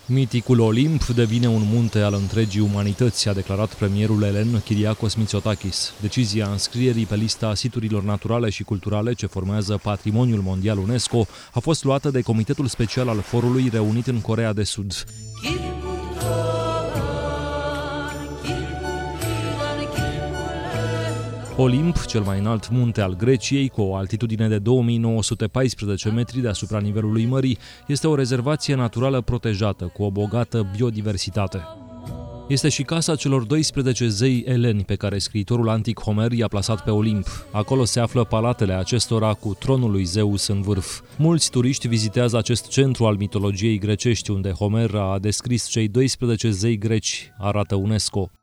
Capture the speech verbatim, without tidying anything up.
Miticul Olimp devine un munte al întregii umanități, a declarat premierul elen Kyriakos Mitsotakis. Decizia înscrierii pe lista siturilor naturale și culturale ce formează Patrimoniul Mondial UNESCO a fost luată de Comitetul Special al Forului reunit în Coreea de Sud. Olimp, cel mai înalt munte al Greciei, cu o altitudine de două mii nouă sute paisprezece metri deasupra nivelului mării, este o rezervație naturală protejată, cu o bogată biodiversitate. Este și casa celor doisprezece zei eleni pe care scriitorul antic Homer i-a plasat pe Olimp. Acolo se află palatele acestora cu tronul lui Zeus în vârf. Mulți turiști vizitează acest centru al mitologiei grecești, unde Homer a descris cei doisprezece zei greci, arată UNESCO.